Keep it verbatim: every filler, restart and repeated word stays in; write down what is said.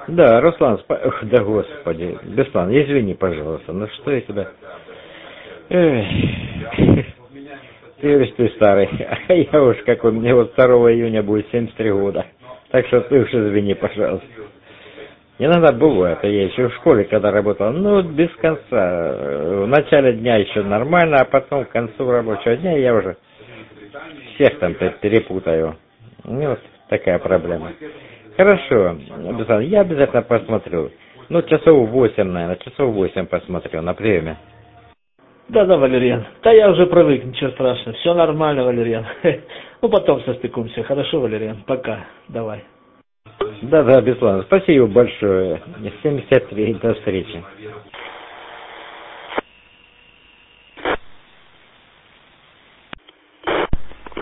Да, Руслан, спа... Ох, да господи, Беслан, извини, пожалуйста, ну что я тебя... Эх. Ты говоришь, ты старый, а я уж какой, мне вот второго июня будет семьдесят три года, так что ты уж извини, пожалуйста. Иногда бывает, а я еще в школе, когда работал, ну, без конца, в начале дня еще нормально, а потом к концу рабочего дня я уже всех там перепутаю. Ну, вот такая проблема. Хорошо, Беслан, я обязательно посмотрю. Ну, часов восемь, наверное, часов восемь посмотрю на время. Да-да, Валерьян. Да я уже привык, ничего страшного. Все нормально, Валерьян. Ну, потом состыкуемся. Хорошо, Валерьян? Пока. Давай. Да-да, Беслан, спасибо большое. семьдесят три, до встречи.